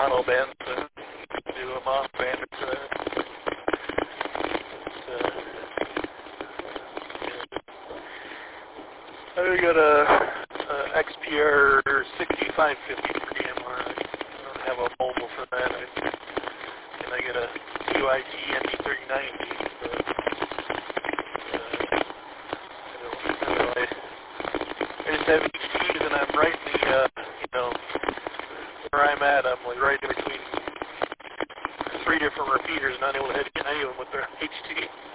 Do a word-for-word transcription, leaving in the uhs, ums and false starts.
mono band to do a mono band to that. But, uh, I got a, a X P R sixty-five fifty for D M R. I don't have a mobile for that. I, and I get a C Y T M D thirty ninety. But, uh, I don't, I don't know. I just have H Ts and I'm right in the, uh, you know, where I'm at, I'm like right in between three different repeaters, not able to hit any of them with their H T.